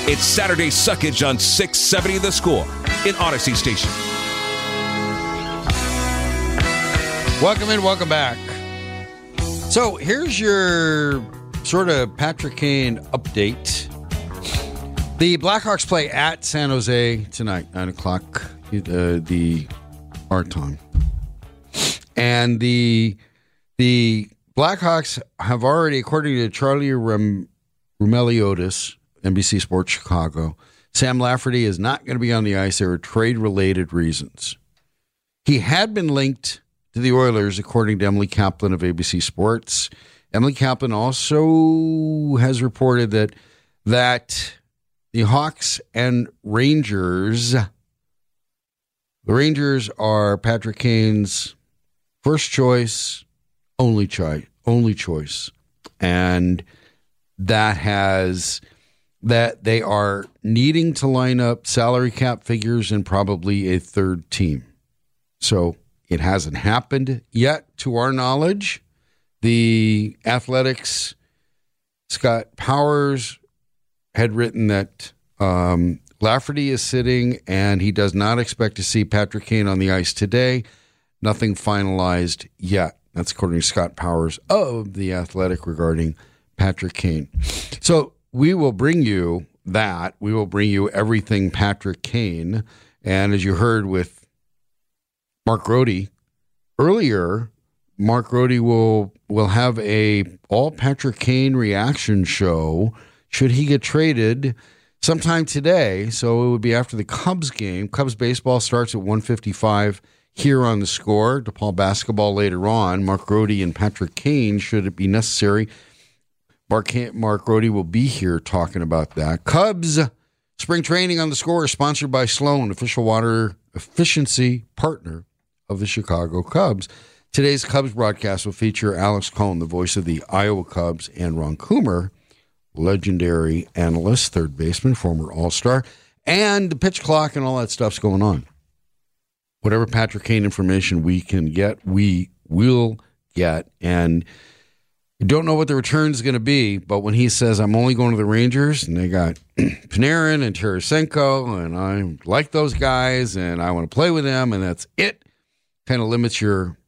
It's Saturday Suckage on 670 The Score in Odyssey Station. Welcome in, welcome back. So here's your sort of Patrick Kane update. The Blackhawks play at San Jose tonight, 9 o'clock, our time. And the Blackhawks have already, according to Charlie Roumeliotis, NBC Sports Chicago, Sam Lafferty is not going to be on the ice. There are trade-related reasons. He had been linked to the Oilers, according to Emily Kaplan of ABC Sports. Emily Kaplan also has reported that the Hawks and Rangers, the Rangers are Patrick Kane's first choice, only choice, and that they are needing to line up salary cap figures and probably a third team. So it hasn't happened yet, to our knowledge. The Athletics' Scott Powers had written that Lafferty is sitting and he does not expect to see Patrick Kane on the ice today. Nothing finalized yet. That's according to Scott Powers of The Athletic regarding Patrick Kane. So we will bring you that. We will bring you everything Patrick Kane. And as you heard with Mark Grody earlier, Mark Grody will have a all Patrick Kane reaction show should he get traded sometime today. So it would be after the Cubs game. Cubs baseball starts at 1:55 here on The Score. DePaul basketball later on. Mark Grody and Patrick Kane, should it be necessary. Mark Grody will be here talking about that. Cubs spring training on The Score is sponsored by Sloan, official water efficiency partner of the Chicago Cubs. Today's Cubs broadcast will feature Alex Cohn, the voice of the Iowa Cubs, and Ron Coomer, legendary analyst, third baseman, former All-Star, and the pitch clock and all that stuff's going on. Whatever Patrick Kane information we can get, we will get. And you don't know what the return is going to be, but when he says, I'm only going to the Rangers, and they got Panarin and Tarasenko, and I like those guys, and I want to play with them, and that's it, kind of limits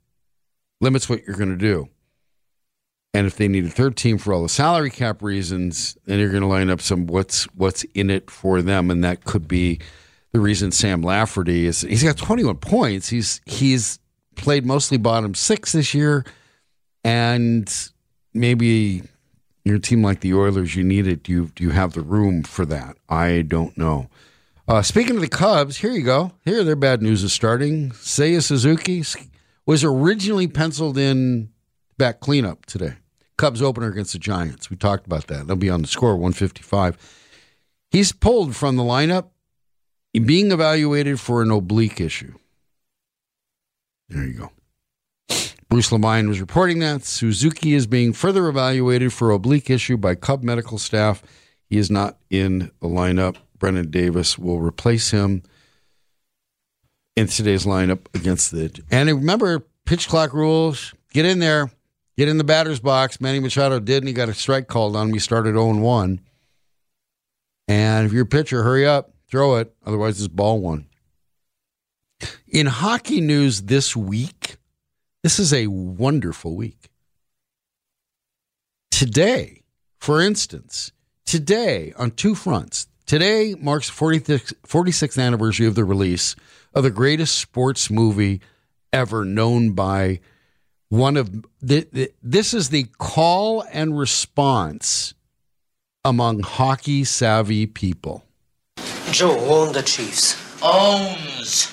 what you're going to do. And if they need a third team for all the salary cap reasons, then you're going to line up some what's in it for them, and that could be the reason Sam Lafferty he's got 21 points. He's played mostly bottom six this year, and maybe your team like the Oilers, you need it. Do you have the room for that? I don't know. Speaking of the Cubs, here you go. Here, their bad news is starting. Seiya Suzuki was originally penciled in back cleanup today. Cubs opener against the Giants. We talked about that. They'll be on The Score, 1:55. He's pulled from the lineup, being evaluated for an oblique issue. There you go. Bruce Lamine was reporting that Suzuki is being further evaluated for oblique issue by Cub medical staff. He is not in the lineup. Brennan Davis will replace him in today's lineup against the... And remember, pitch clock rules. Get in there. Get in the batter's box. Manny Machado did, and he got a strike called on him. He started 0-1. And if you're a pitcher, hurry up. Throw it. Otherwise, it's ball one. In hockey news this week, this is a wonderful week. Today, for instance, on two fronts. Today marks the 46th anniversary of the release of the greatest sports movie ever, known by one of... This is the call and response among hockey-savvy people. Joe owned the Chiefs. Owns.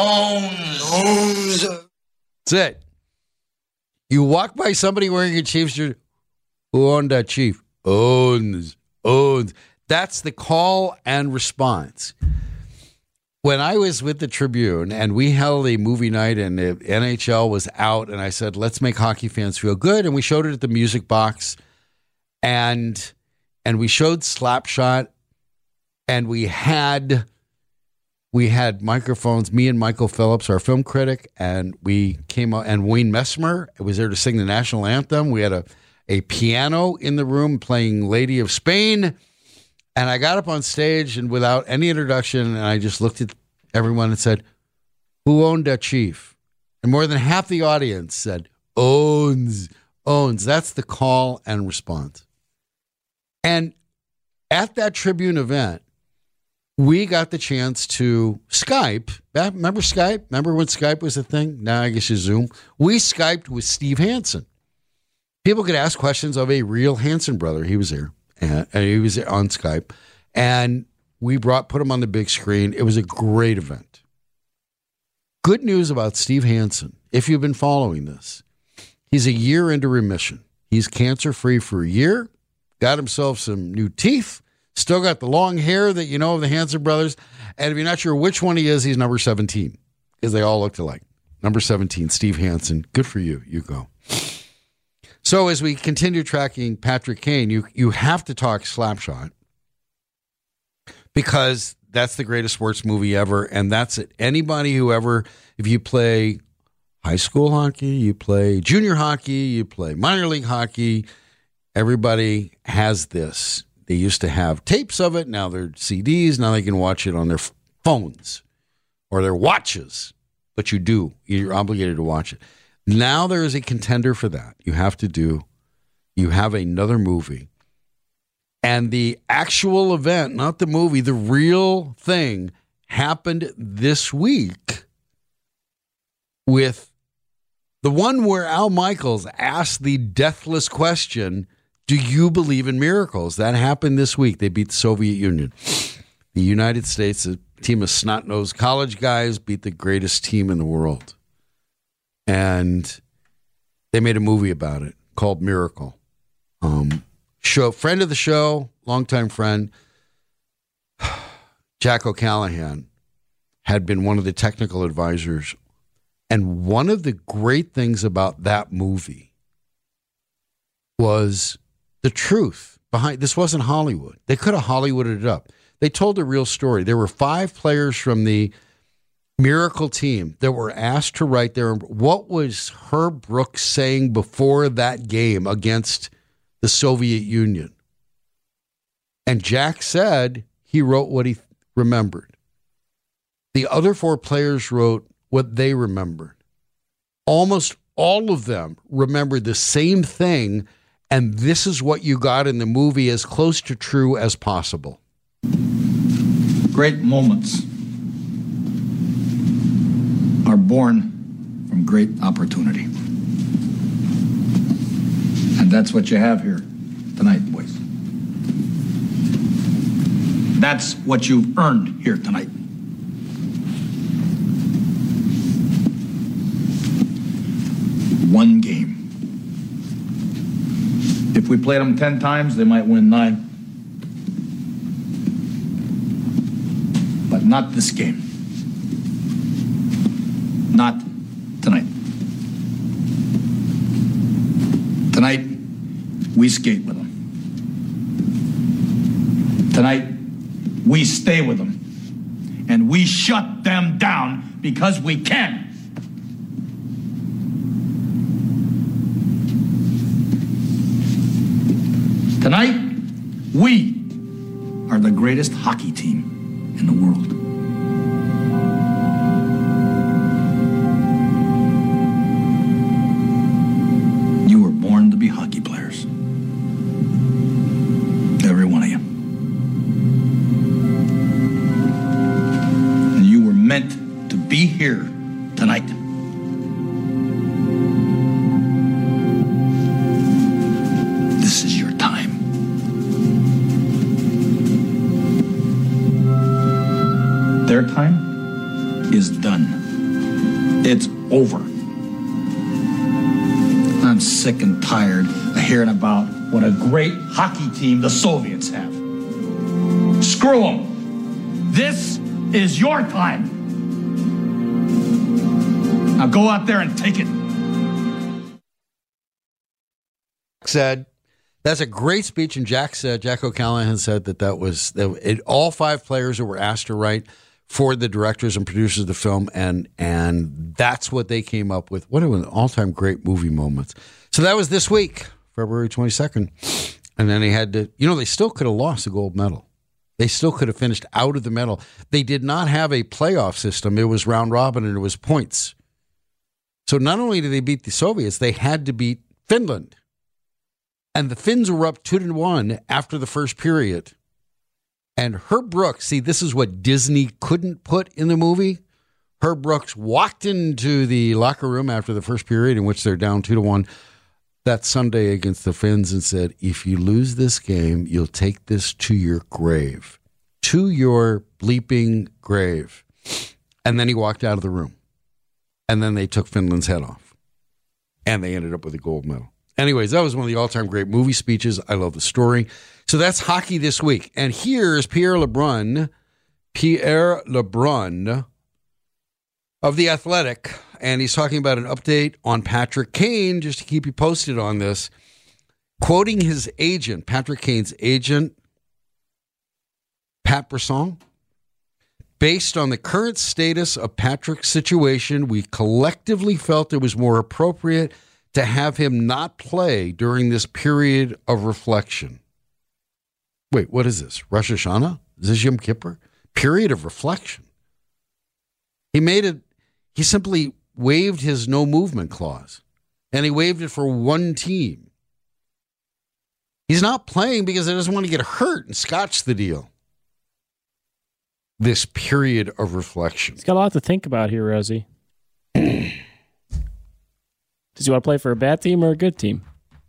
That's it. You walk by somebody wearing a Chiefs shirt, who owned that Chief? Owns. That's the call and response. When I was with the Tribune and we held a movie night and the NHL was out, and I said, let's make hockey fans feel good, and we showed it at the Music Box, and we showed Slapshot, and we had microphones, me and Michael Phillips, our film critic, and we came out, and Wayne Messmer was there to sing the national anthem. We had a piano in the room playing Lady of Spain, And I got up on stage and without any introduction, and I just looked at everyone and said, "Who owned that Chief?" And more than half the audience said, "Owns, owns." That's the call and response. And at that Tribune event, we got the chance to Skype. Remember Skype? Remember when Skype was a thing? Now I guess you Zoom. We Skyped with Steve Hansen. People could ask questions of a real Hansen brother. He was there. And he was on Skype. And we put him on the big screen. It was a great event. Good news about Steve Hansen, if you've been following this. He's a year into remission. He's cancer-free for a year. Got himself some new teeth. Still got the long hair that you know of the Hansen brothers. And if you're not sure which one he is, he's number 17. Because they all looked alike. Number 17, Steve Hansen. Good for you. You go. So as we continue tracking Patrick Kane, you have to talk Slapshot. Because that's the greatest sports movie ever. And that's it. Anybody who ever, if you play high school hockey, you play junior hockey, you play minor league hockey, everybody has this. They used to have tapes of it. Now they're CDs. Now they can watch it on their phones or their watches. But you do. You're obligated to watch it. Now there is a contender for that. You have another movie. And the actual event, not the movie, the real thing happened this week with the one where Al Michaels asked the deathless question, do you believe in miracles? That happened this week. They beat the Soviet Union. The United States, a team of snot-nosed college guys, beat the greatest team in the world. And they made a movie about it called Miracle. Friend of the show, longtime friend, Jack O'Callahan, had been one of the technical advisors. And one of the great things about that movie was the truth behind. This wasn't Hollywood. They could have Hollywooded it up. They told a real story. There were 5 players from the Miracle team that were asked to write their, what was Herb Brooks saying before that game against the Soviet Union? And Jack said he wrote what he remembered. The other 4 players wrote what they remembered. Almost all of them remembered the same thing, and this is what you got in the movie, as close to true as possible. Great moments are born from great opportunity. And that's what you have here tonight, boys. That's what you've earned here tonight. One game. If we played them 10 times, they might win 9. But not this game. Not tonight. Tonight, we skate with them. Tonight, we stay with them. And we shut them down because we can. Tonight, we are the greatest hockey team in the world. You were born to be hockey players. Every one of you. And you were meant to be here tonight. This is your time. Their time is done. It's over. I'm sick and tired of hearing about what a great hockey team the Soviets have. Screw them. This is your time. Now go out there and take it. Said, that's a great speech, and Jack O'Callahan said that was all 5 players that were asked to write for the directors and producers of the film, and that's what they came up with. What an all-time great movie moments. So that was this week, February 22nd. And then they had to, they still could have lost the gold medal. They still could have finished out of the medal. They did not have a playoff system. It was round robin and it was points. So not only did they beat the Soviets, they had to beat Finland. And the Finns were up 2-1 after the first period. And Herb Brooks, see, this is what Disney couldn't put in the movie. Herb Brooks walked into the locker room after the first period, in which they're down 2-1 that Sunday against the Finns, and said, if you lose this game, you'll take this to your grave. To your bleeping grave. And then he walked out of the room. And then they took Finland's head off. And they ended up with a gold medal. Anyways, that was one of the all-time great movie speeches. I love the story. So that's hockey this week. And here's Pierre LeBrun of The Athletic. And he's talking about an update on Patrick Kane, just to keep you posted on this. Quoting his agent, Patrick Kane's agent, Pat Brisson. Based on the current status of Patrick's situation, we collectively felt it was more appropriate to have him not play during this period of reflection. Wait, what is this? Rosh Hashanah? Is this Yom Kippur? Period of reflection. He simply waived his no movement clause, and he waived it for one team. He's not playing because he doesn't want to get hurt and scotch the deal. This period of reflection. He's got a lot to think about here, Rosie. Does he want to play for a bad team or a good team?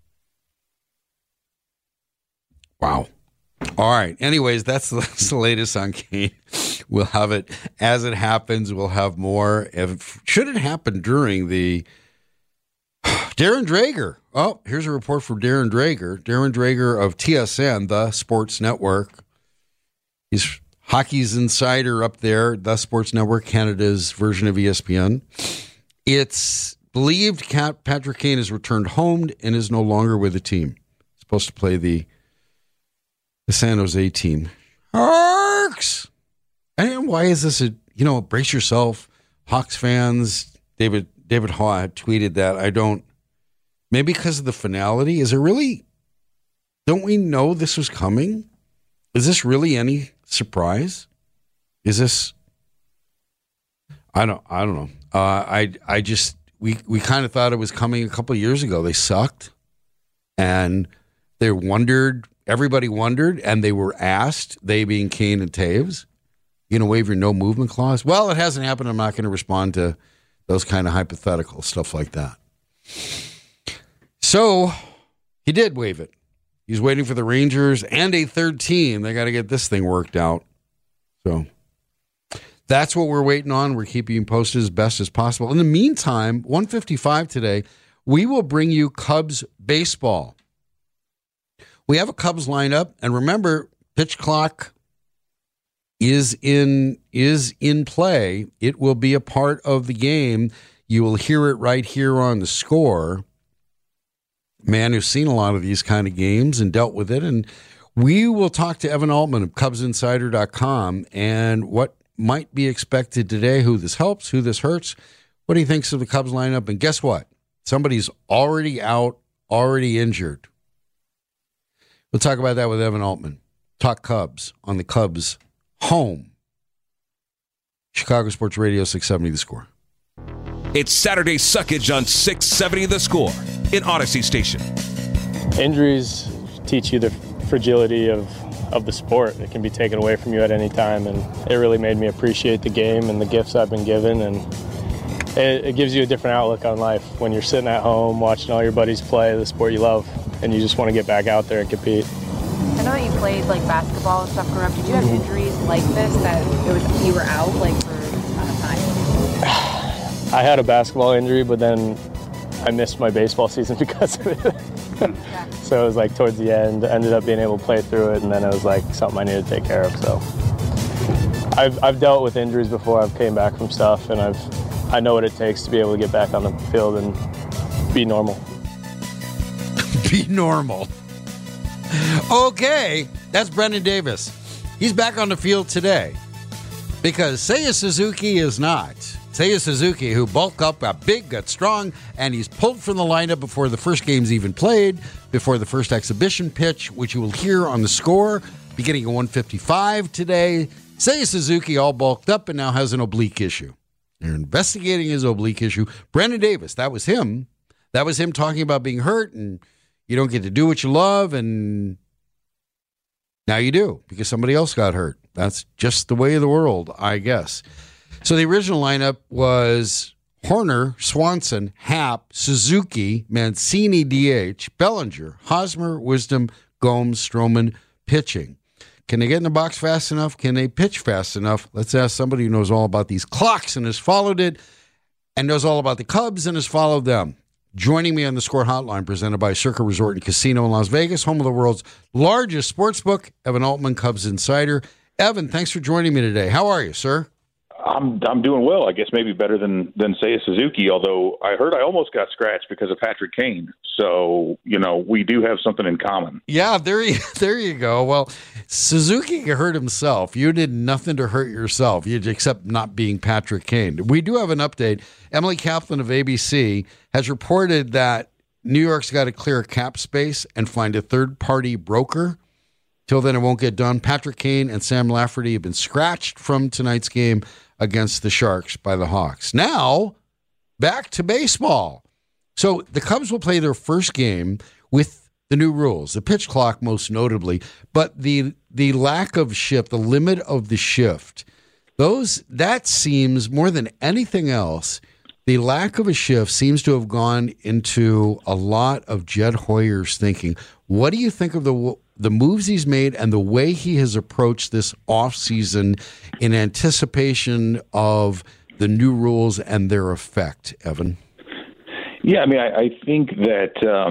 Wow. All right. Anyways, that's the latest on Kane. We'll have it as it happens. We'll have more. Should it happen during the Darren Drager? Oh, here's a report from Darren Drager. Darren Drager of TSN, the Sports Network. He's hockey's insider up there, the Sports Network, Canada's version of ESPN. It's believed Patrick Kane has returned home and is no longer with the team. He's supposed to play the San Jose team. Hawks! And why is this brace yourself, Hawks fans. David Haw had tweeted that. Maybe because of the finality. Is it really, don't we know this was coming? Is this really any surprise? Is this, I don't know. We kind of thought it was coming a couple of years ago. They sucked, and everybody wondered, and they were asked, they being Kane and Taves, waive your no movement clause? Well, it hasn't happened. I'm not going to respond to those kind of hypothetical stuff like that. So he did waive it. He's waiting for the Rangers and a third team. They got to get this thing worked out. So that's what we're waiting on. We're keeping you posted as best as possible. In the meantime, 1:55 today, we will bring you Cubs baseball. We have a Cubs lineup, and remember, pitch clock is in play. It will be a part of the game. You will hear it right here on the Score. Man who's seen a lot of these kind of games and dealt with it. And we will talk to Evan Altman of CubsInsider.com and what might be expected today, who this helps, who this hurts, what he thinks of the Cubs lineup. And guess what? Somebody's already out, already injured. We'll talk about that with Evan Altman. Talk Cubs on the Cubs home. Chicago Sports Radio 670 The Score. It's Saturday Suckage on 670 The Score in Odyssey Station. Injuries teach you the fragility of the sport. It can be taken away from you at any time, and it really made me appreciate the game and the gifts I've been given, and it gives you a different outlook on life when you're sitting at home watching all your buddies play the sport you love, and you just want to get back out there and compete. I know that you played basketball and stuff growing up. Did you have injuries like this that you were out for a ton of time? I had a basketball injury, but then I missed my baseball season because of it. Yeah. So it was towards the end, ended up being able to play through it, and then it was something I needed to take care of. So I've dealt with injuries before. I've came back from stuff, and I know what it takes to be able to get back on the field and be normal. Be normal. Okay, that's Brendan Davis. He's back on the field today because Seiya Suzuki is not. Seiya Suzuki, who bulked up, got big, got strong, and he's pulled from the lineup before the first game's even played, before the first exhibition pitch, which you will hear on the Score beginning at 155 today. Seiya Suzuki all bulked up and now has an oblique issue. They're investigating his oblique issue. Brandon Davis, that was him. That was him talking about being hurt and you don't get to do what you love, and now you do because somebody else got hurt. That's just the way of the world, I guess. So the original lineup was Horner, Swanson, Happ, Suzuki, Mancini, DH, Bellinger, Hosmer, Wisdom, Gomes, Stroman, pitching. Can they get in the box fast enough? Can they pitch fast enough? Let's ask somebody who knows all about these clocks and has followed it and knows all about the Cubs and has followed them. Joining me on the Score Hotline, presented by Circa Resort and Casino in Las Vegas, home of the world's largest sports book, Evan Altman, Cubs Insider. Evan, thanks for joining me today. How are you, sir? I'm doing well. I guess maybe better than Seiya Suzuki, although I heard I almost got scratched because of Patrick Kane. So, we do have something in common. Yeah, there you go. Well, Suzuki hurt himself. You did nothing to hurt yourself, except not being Patrick Kane. We do have an update. Emily Kaplan of ABC has reported that New York's got to clear cap space and find a third-party broker. Till then, it won't get done. Patrick Kane and Sam Lafferty have been scratched from tonight's game against the Sharks by the Hawks. Now, back to baseball. So the Cubs will play their first game with the new rules, the pitch clock most notably, but the lack of shift, the limit of the shift, that seems more than anything else, the lack of a shift seems to have gone into a lot of Jed Hoyer's thinking. What do you think of the moves he's made and the way he has approached this offseason in anticipation of the new rules and their effect, Evan? Yeah, I think that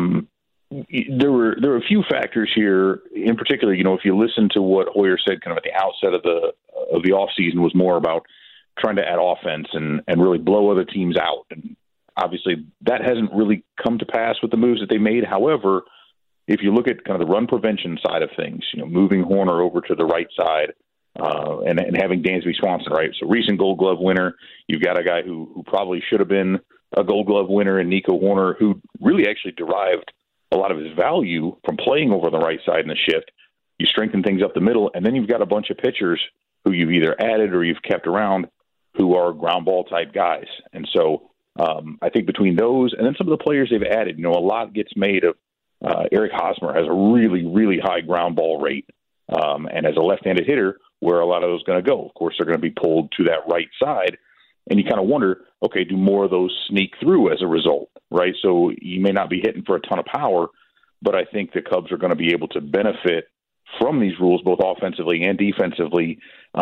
there were a few factors here. In particular, if you listen to what Hoyer said kind of at the outset of the offseason, was more about trying to add offense and really blow other teams out. And obviously that hasn't really come to pass with the moves that they made. However, if you look at kind of the run prevention side of things, moving Horner over to the right side and having Dansby Swanson, right? So recent Gold Glove winner, you've got a guy who probably should have been a Gold Glove winner in Nico Horner, who really actually derived a lot of his value from playing over on the right side in the shift. You strengthen things up the middle, and then you've got a bunch of pitchers who you've either added or you've kept around who are ground ball type guys. And so I think between those and then some of the players they've added, a lot gets made of Eric Hosmer has a really, really high ground ball rate. And as a left-handed hitter, where a lot of those are going to go? Of course, they're going to be pulled to that right side. And you kind of wonder, okay, do more of those sneak through as a result, right? So you may not be hitting for a ton of power, but I think the Cubs are going to be able to benefit from these rules, both offensively and defensively.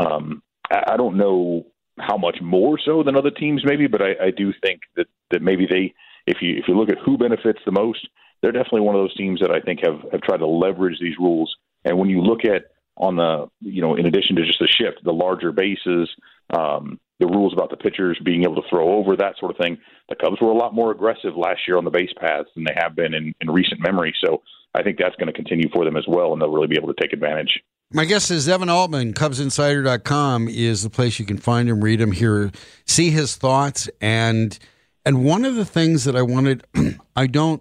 I don't know how much more so than other teams maybe, but I do think that maybe if you look at who benefits the most, they're definitely one of those teams that I think have tried to leverage these rules. And when you look at on the, in addition to just the shift, the larger bases, the rules about the pitchers being able to throw over, that sort of thing, the Cubs were a lot more aggressive last year on the base paths than they have been in recent memory. So I think that's going to continue for them as well, and they'll really be able to take advantage. My guest is Evan Altman. CubsInsider.com is the place you can find him, read him, hear, see his thoughts. And one of the things that I wanted, I don't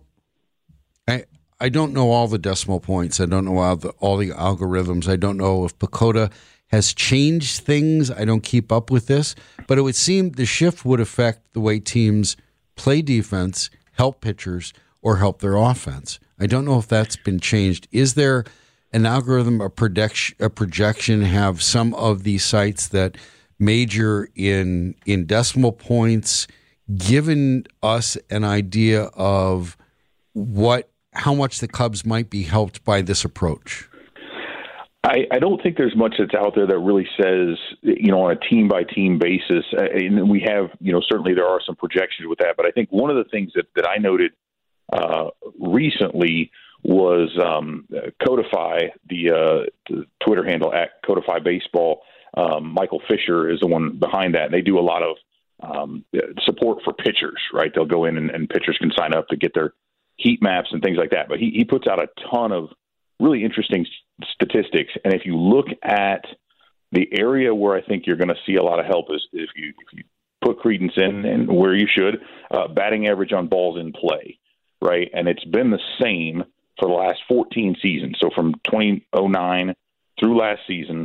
know all the decimal points. I don't know all the algorithms. I don't know if PECOTA has changed things. I don't keep up with this. But it would seem the shift would affect the way teams play defense, help pitchers, or help their offense. I don't know if that's been changed. Is there an algorithm, a projection, have some of these sites that major in decimal points given us an idea of how much the Cubs might be helped by this approach? I don't think there's much that's out there that really says, on a team-by-team basis, and we have, certainly there are some projections with that, but I think one of the things that I noted recently was Codify, the Twitter handle at Codify Baseball. Michael Fisher is the one behind that, and they do a lot of support for pitchers, right? They'll go in and pitchers can sign up to get their heat maps and things like that, but he puts out a ton of really interesting statistics. And if you look at the area where I think you're going to see a lot of help is if you put credence in, and where you should, batting average on balls in play, right? And it's been the same for the last 14 seasons. So from 2009 through last season,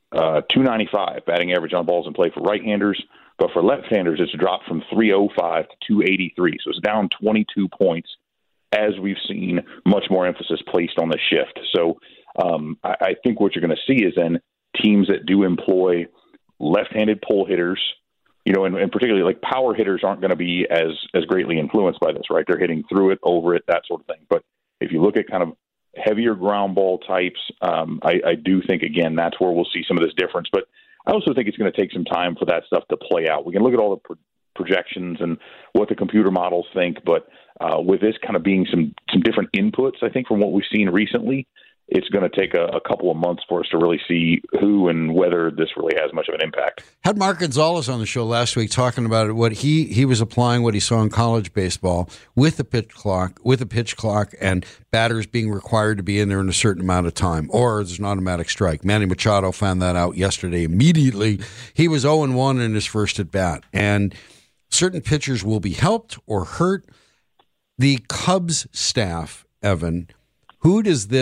295 batting average on balls in play for right-handers, but for left-handers, it's dropped from 305 to 283. So it's down 22 points as we've seen much more emphasis placed on the shift. So I think what you're going to see is then teams that do employ left-handed pull hitters, and particularly like power hitters aren't going to be as greatly influenced by this, right? They're hitting through it, over it, that sort of thing. But if you look at kind of heavier ground ball types, I do think, again, that's where we'll see some of this difference. But I also think it's going to take some time for that stuff to play out. We can look at all the projections and what the computer models think, but with this kind of being some different inputs, I think, from what we've seen recently, it's going to take a couple of months for us to really see who and whether this really has much of an impact. Had Mark Gonzalez on the show last week talking about it, what he was applying what he saw in college baseball with the pitch clock and batters being required to be in there in a certain amount of time, or there's an automatic strike. Manny Machado found that out yesterday immediately. He was 0-1 in his first at bat, and certain pitchers will be helped or hurt. The Cubs staff, Evan, who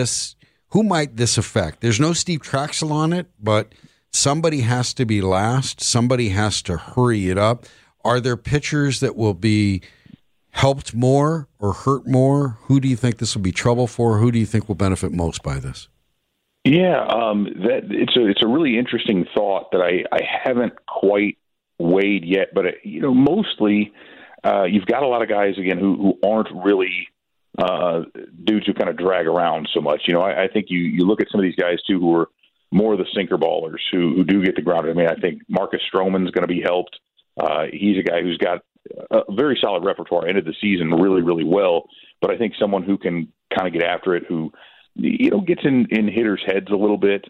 might this affect? There's no Steve Traxel on it, but somebody has to be last. Somebody has to hurry it up. Are there pitchers that will be helped more or hurt more? Who do you think this will be trouble for? Who do you think will benefit most by this? Yeah, it's a really interesting thought that I haven't quite weighed yet. But mostly you've got a lot of guys again who aren't really dudes who kind of drag around so much. I think you look at some of these guys too who are more the sinker ballers who do get the ground. I mean, I think Marcus Stroman's going to be helped. He's a guy who's got a very solid repertoire, ended the season really, really well. But I think someone who can kind of get after it, who gets in hitters' heads a little bit.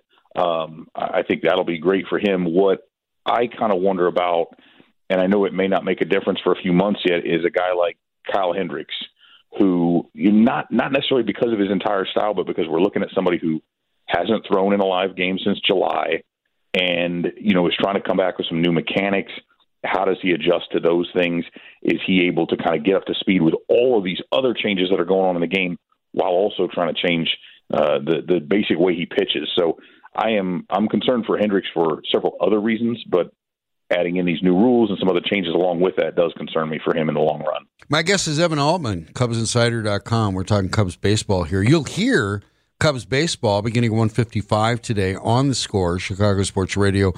I think that'll be great for him. What I kind of wonder about, and I know it may not make a difference for a few months yet, is a guy like Kyle Hendricks, who not necessarily because of his entire style, but because we're looking at somebody who hasn't thrown in a live game since July and, is trying to come back with some new mechanics. How does he adjust to those things? Is he able to kind of get up to speed with all of these other changes that are going on in the game while also trying to change the basic way he pitches? So I'm concerned for Hendricks for several other reasons, but adding in these new rules and some other changes along with that does concern me for him in the long run. My guest is Evan Altman, CubsInsider.com. We're talking Cubs baseball here. You'll hear Cubs baseball beginning at 1:55 today on The Score, Chicago Sports Radio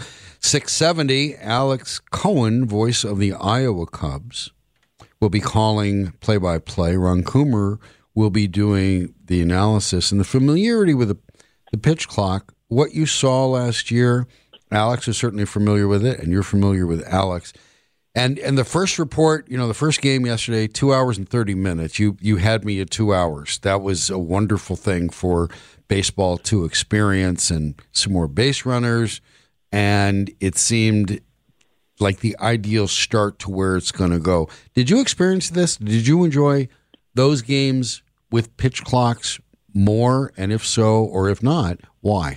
670. Alex Cohen, voice of the Iowa Cubs, will be calling play-by-play. Ron Coomer will be doing the analysis. And the familiarity with the pitch clock, what you saw last year, Alex is certainly familiar with it, and you're familiar with Alex. And the first report, the first game yesterday, 2 hours and 30 minutes. You had me at 2 hours. That was a wonderful thing for baseball to experience, and some more base runners. And it seemed like the ideal start to where it's going to go. Did you experience this? Did you enjoy those games with pitch clocks more? And if so, or if not, why?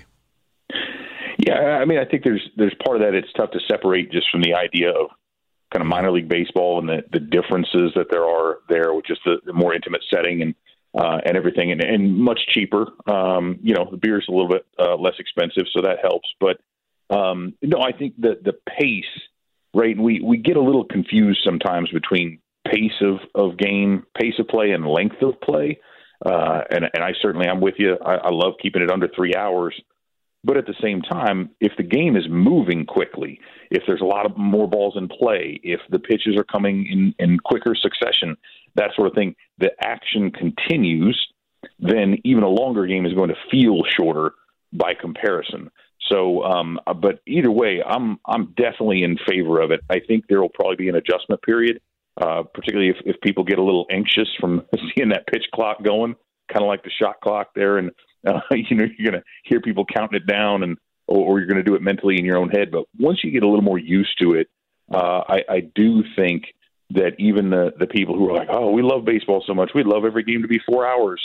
Yeah, I mean, I think there's part of that. It's tough to separate just from the idea of kind of minor league baseball and the differences that there are there with just the more intimate setting and everything, and much cheaper. The beer's a little bit less expensive, so that helps. But no, I think that the pace, right? We get a little confused sometimes between pace of game, pace of play, and length of play. And I certainly, I'm with you. I love keeping it under 3 hours. But at the same time, if the game is moving quickly, if there's a lot of more balls in play, if the pitches are coming in quicker succession, that sort of thing, the action continues, then even a longer game is going to feel shorter by comparison. So, but either way, I'm definitely in favor of it. I think there will probably be an adjustment period, particularly if people get a little anxious from seeing that pitch clock going, kind of like the shot clock there, and you're going to hear people counting it down, or you're going to do it mentally in your own head. But once you get a little more used to it, I do think that even the people who are like, oh, we love baseball so much, we'd love every game to be 4 hours.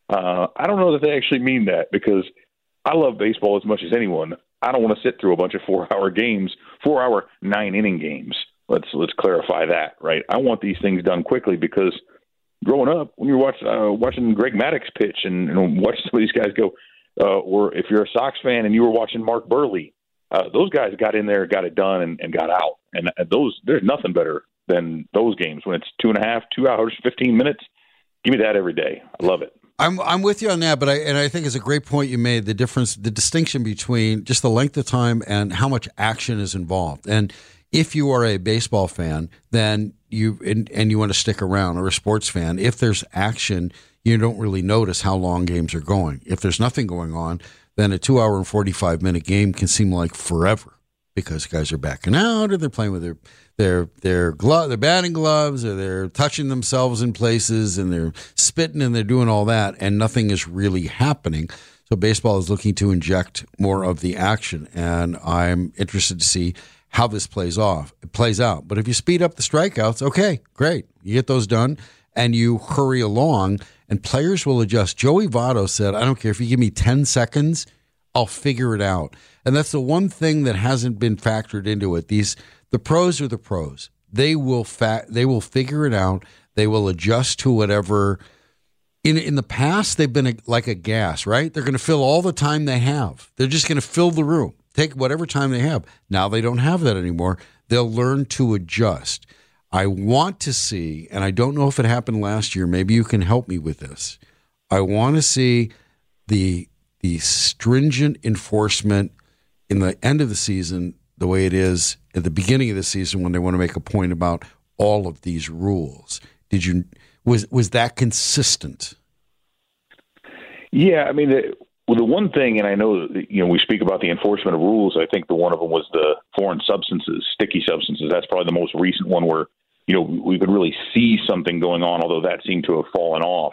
I don't know that they actually mean that, because I love baseball as much as anyone. I don't want to sit through a bunch of 4 hour games, 4 hour 9-inning games. Let's clarify that, right? I want these things done quickly, because growing up, when you're watching Greg Maddux pitch and watch some of these guys go, or if you're a Sox fan and you were watching Mark Burley, those guys got in there, got it done, and got out. And there's nothing better than those games when it's 2.5, 2 hours, 15 minutes. Give me that every day. I love it. I'm with you on that, but I think it's a great point you made. The distinction between just the length of time and how much action is involved. And if you are a baseball fan, then you want to stick around, or a sports fan, if there's action, you don't really notice how long games are going. If there's nothing going on, then a 2 hour and 45-minute game can seem like forever, because guys are backing out, or they're playing with their batting gloves, or they're touching themselves in places, and they're spitting, and they're doing all that, and nothing is really happening. So baseball is looking to inject more of the action, and I'm interested to see how this plays out. But if you speed up the strikeouts, okay, great. You get those done, and you hurry along, and players will adjust. Joey Votto said, I don't care if you give me 10 seconds, I'll figure it out. And that's the one thing that hasn't been factored into it. The pros are the pros. They will figure it out. They will adjust to whatever. In the past, they've been like a gas, right? They're going to fill all the time they have. They're just going to fill the room, take whatever time they have. Now they don't have that anymore. They'll learn to adjust. I want to see, and I don't know if it happened last year, maybe you can help me with this. I want to see the stringent enforcement in the end of the season the way it is at the beginning of the season, when they want to make a point about all of these rules. Was that consistent? Yeah, I mean, the one thing, and I know we speak about the enforcement of rules. I think one of them was the foreign substances, sticky substances. That's probably the most recent one where we could really see something going on, although that seemed to have fallen off.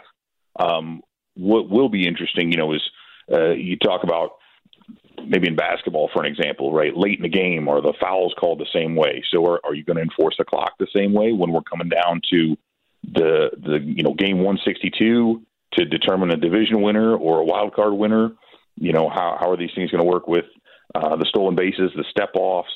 What will be interesting, is you talk about maybe in basketball, for an example, right? Late in the game, are the fouls called the same way? So are you going to enforce the clock the same way when we're coming down to the game 162 to determine a division winner or a wild card winner? How are these things going to work with the stolen bases, the step offs?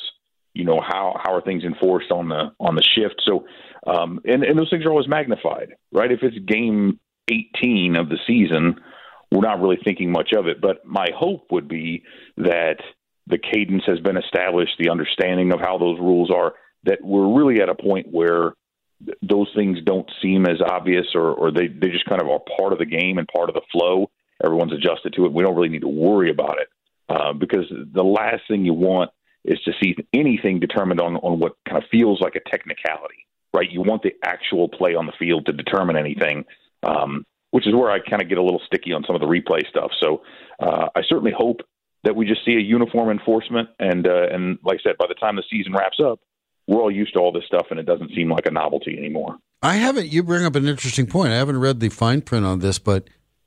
How are things enforced on the shift? So and those things are always magnified, right? If it's game 18 of the season, we're not really thinking much of it. But my hope would be that the cadence has been established, the understanding of how those rules are, that we're really at a point where those things don't seem as obvious, or they just kind of are part of the game and part of the flow. Everyone's adjusted to it. We don't really need to worry about it because the last thing you want is to see anything determined on what kind of feels like a technicality, right? You want the actual play on the field to determine anything, which is where I kind of get a little sticky on some of the replay stuff. So I certainly hope that we just see a uniform enforcement. And like I said, by the time the season wraps up, we're all used to all this stuff, and it doesn't seem like a novelty anymore. You bring up an interesting point. I haven't read the fine print on this, but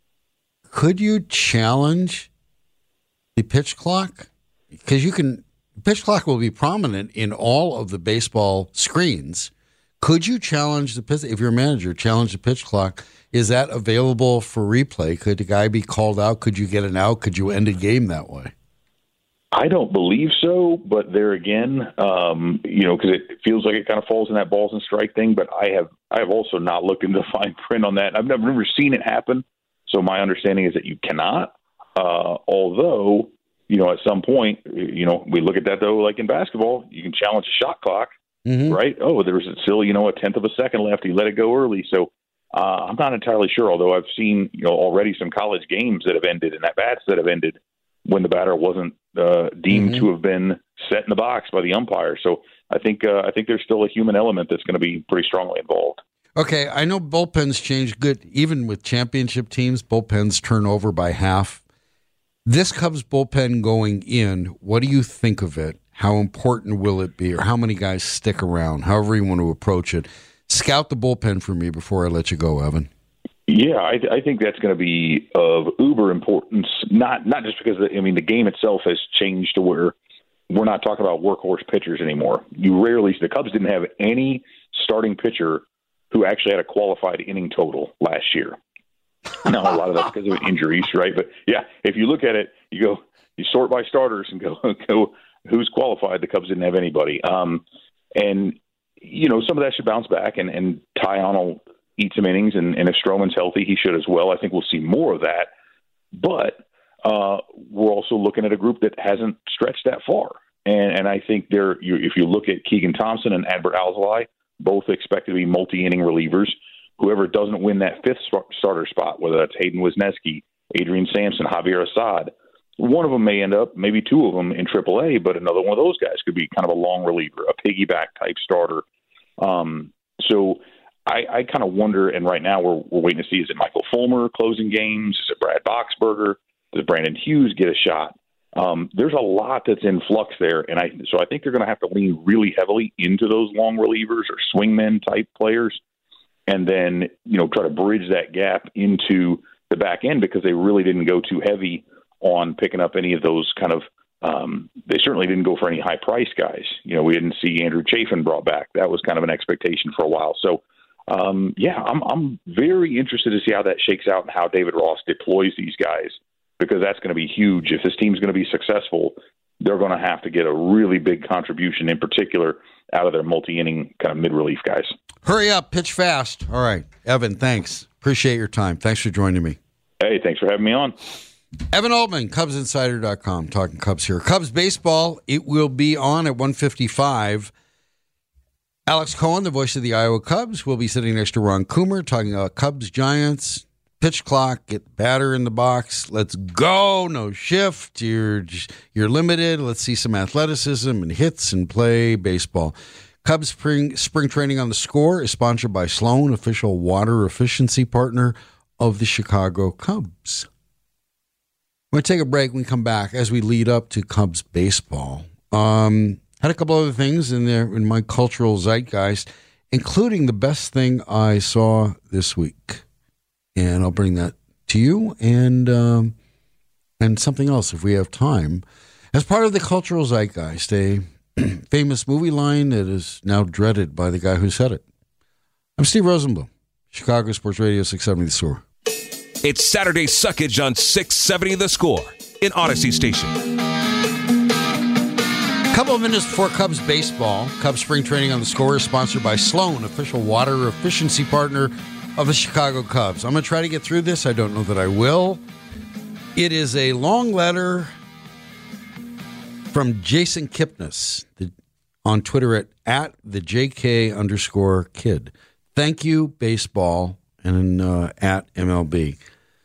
could you challenge the pitch clock? Because pitch clock will be prominent in all of the baseball screens. Could you challenge if you're a manager, challenge the pitch clock? Is that available for replay? Could the guy be called out? Could you get an out? Could you end a game that way? I don't believe so, but there again, because it feels like it kind of falls in that balls and strike thing. But I have also not looked into the fine print on that. I've never seen it happen, so my understanding is that you cannot. Although, at some point, we look at that though, like in basketball, you can challenge a shot clock, right? Oh, there was still a tenth of a second left. He let it go early, so I'm not entirely sure. Although I've seen already some college games that have ended and at bats that have ended when the batter wasn't deemed to have been set in the box by the umpire. So I think there's still a human element that's going to be pretty strongly involved. Okay, I know bullpens change good. Even with championship teams, bullpens turn over by half. This Cubs bullpen going in, what do you think of it? How important will it be, or how many guys stick around? However you want to approach it. Scout the bullpen for me before I let you go, Evan. Yeah, I think that's going to be of uber importance, not just because, the game itself has changed to where we're not talking about workhorse pitchers anymore. The Cubs didn't have any starting pitcher who actually had a qualified inning total last year. Now, a lot of that's because of injuries, right? But, yeah, if you look at it, you sort by starters and go who's qualified. The Cubs didn't have anybody. And, some of that should bounce back, and Taillon will eat some innings, and if Stroman's healthy, he should as well. I think we'll see more of that. But we're also looking at a group that hasn't stretched that far. And I think if you look at Keegan Thompson and Adbert Alzolay, both expected to be multi-inning relievers. Whoever doesn't win that fifth starter spot, whether that's Hayden Wisniewski, Adrian Sampson, Javier Assad, one of them may end up, maybe two of them in AAA, but another one of those guys could be kind of a long reliever, a piggyback type starter. So I kind of wonder, and right now we're waiting to see, is it Michael Fulmer closing games? Is it Brad Boxberger? Does Brandon Hughes get a shot? There's a lot that's in flux there, and so I think they're going to have to lean really heavily into those long relievers or swingmen type players, and then try to bridge that gap into the back end, because they really didn't go too heavy on picking up any of those kind of. They certainly didn't go for any high price guys. We didn't see Andrew Chafin brought back. That was kind of an expectation for a while. So I'm very interested to see how that shakes out and how David Ross deploys these guys, because that's going to be huge. If this team's going to be successful, they're going to have to get a really big contribution, in particular, out of their multi-inning kind of mid-relief guys. Hurry up, pitch fast. All right, Evan, thanks. Appreciate your time. Thanks for joining me. Hey, thanks for having me on. Evan Altman, CubsInsider.com, talking Cubs here. Cubs baseball, it will be on at 1:55. Alex Cohen, the voice of the Iowa Cubs, will be sitting next to Ron Coomer, talking about Cubs, Giants, pitch clock, get the batter in the box. Let's go. No shift. You're limited. Let's see some athleticism and hits and play baseball. Cubs spring training on the Score is sponsored by Sloan, official water efficiency partner of the Chicago Cubs. I'm going to take a break when we come back as we lead up to Cubs baseball. Had a couple other things in there in my cultural zeitgeist, including the best thing I saw this week. And I'll bring that to you and something else if we have time. As part of the cultural zeitgeist, a famous movie line that is now dreaded by the guy who said it. I'm Steve Rosenblum, Chicago Sports Radio 670 The Score. It's Saturday Suckage on 670 The Score in Odyssey Station. Couple of minutes before Cubs baseball, Cubs spring training on the Score is sponsored by Sloan, official water efficiency partner of the Chicago Cubs. I'm going to try to get through this. I don't know that I will. It is a long letter from Jason Kipnis on Twitter at the JK_kid. Thank you, baseball, and at MLB.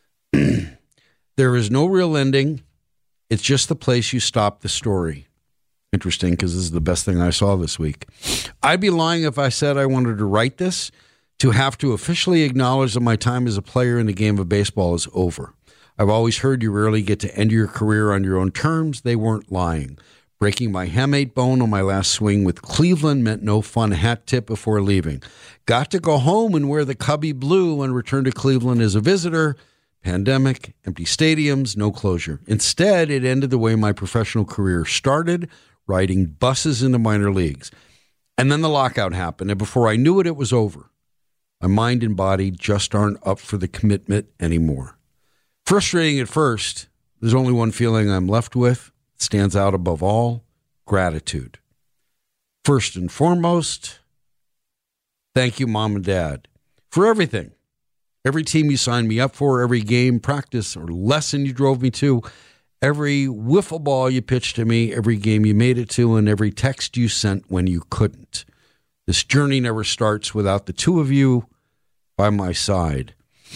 There is no real ending. It's just the place you stop the story. Interesting, because this is the best thing I saw this week. I'd be lying if I said I wanted to write this to have to officially acknowledge that my time as a player in the game of baseball is over. I've always heard you rarely get to end your career on your own terms. They weren't lying. Breaking my hamate bone on my last swing with Cleveland meant no fun hat tip before leaving. Got to go home and wear the Cubby blue and return to Cleveland as a visitor. Pandemic, empty stadiums, no closure. Instead, it ended the way my professional career started, riding buses in the minor leagues. And then the lockout happened, and before I knew it, it was over. My mind and body just aren't up for the commitment anymore. Frustrating at first, there's only one feeling I'm left with. It stands out above all: gratitude. First and foremost, thank you, Mom and Dad, for everything. Every team you signed me up for, every game, practice, or lesson you drove me to, every wiffle ball you pitched to me, every game you made it to, and every text you sent when you couldn't. This journey never starts without the two of you by my side.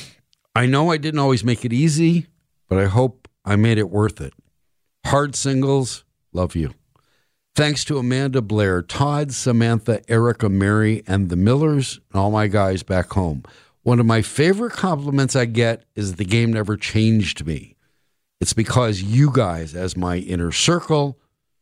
I know I didn't always make it easy, but I hope I made it worth it. Hard singles, love you. Thanks to Amanda, Blair, Todd, Samantha, Erica, Mary, and the Millers, and all my guys back home. One of my favorite compliments I get is the game never changed me. It's because you guys, as my inner circle,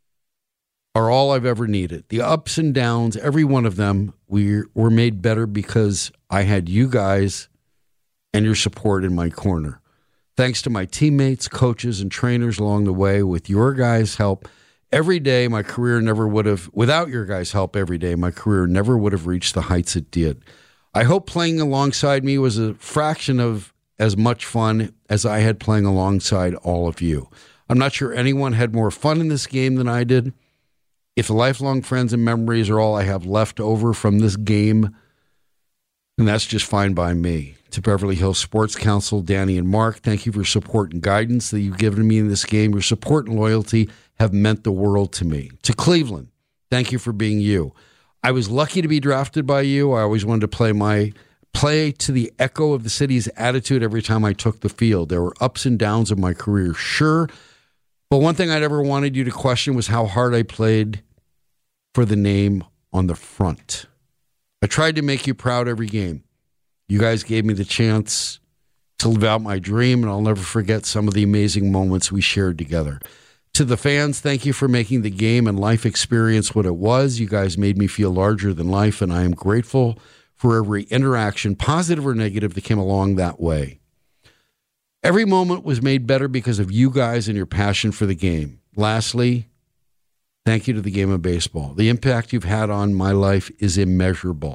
are all I've ever needed. The ups and downs, every one of them, were made better because I had you guys and your support in my corner. Thanks to my teammates, coaches, and trainers along the way, with your guys' help, every day my career never would have, without your guys' help every day, my career never would have reached the heights it did. I hope playing alongside me was a fraction of as much fun as I had playing alongside all of you. I'm not sure anyone had more fun in this game than I did. If the lifelong friends and memories are all I have left over from this game, then that's just fine by me. To Beverly Hills Sports Council, Danny and Mark, thank you for support and guidance that you've given me in this game. Your support and loyalty have meant the world to me. To Cleveland, thank you for being you. I was lucky to be drafted by you. I always wanted to play to the echo of the city's attitude every time I took the field. There were ups and downs of my career, sure. But one thing I never wanted you to question was how hard I played for the name on the front. I tried to make you proud every game. You guys gave me the chance to live out my dream, and I'll never forget some of the amazing moments we shared together. To the fans, thank you for making the game and life experience what it was. You guys made me feel larger than life, and I am grateful for every interaction, positive or negative, that came along that way. Every moment was made better because of you guys and your passion for the game. Lastly, thank you to the game of baseball. The impact you've had on my life is immeasurable.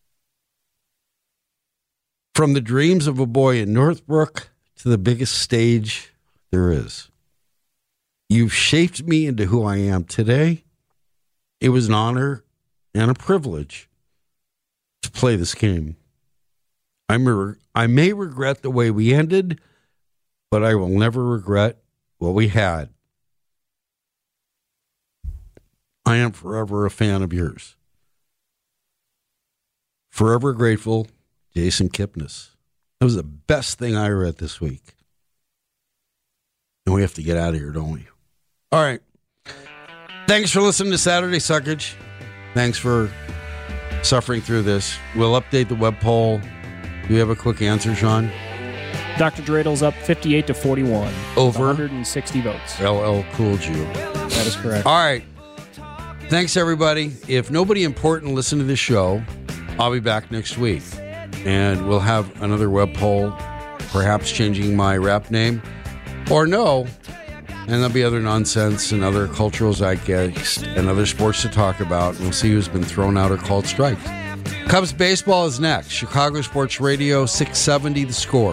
From the dreams of a boy in Northbrook to the biggest stage there is. You've shaped me into who I am today. It was an honor and a privilege to play this game. I may regret the way we ended, but I will never regret what we had. I am forever a fan of yours. Forever grateful, Jason Kipnis. That was the best thing I read this week. And we have to get out of here, don't we? All right. Thanks for listening to Saturday Suckage. Thanks for suffering through this. We'll update the web poll. Do you have a quick answer, Sean? Dr. Dreidl's up 58-41. Over 160 votes. LL Cool J. That is correct. All right. Thanks, everybody. If nobody important listened to this show, I'll be back next week. And we'll have another web poll, perhaps changing my rap name. Or no. And there'll be other nonsense and other cultural zeitgeist and other sports to talk about. And we'll see who's been thrown out or called strikes. Cubs baseball is next. Chicago Sports Radio, 670 The Score.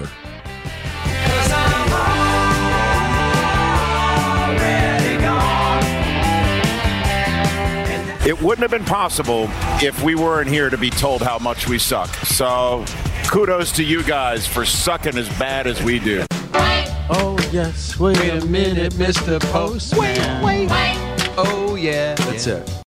It wouldn't have been possible if we weren't here to be told how much we suck. So kudos to you guys for sucking as bad as we do. Oh, yes. Wait a minute, Mr. Postman. Wait. Oh, yeah. That's it.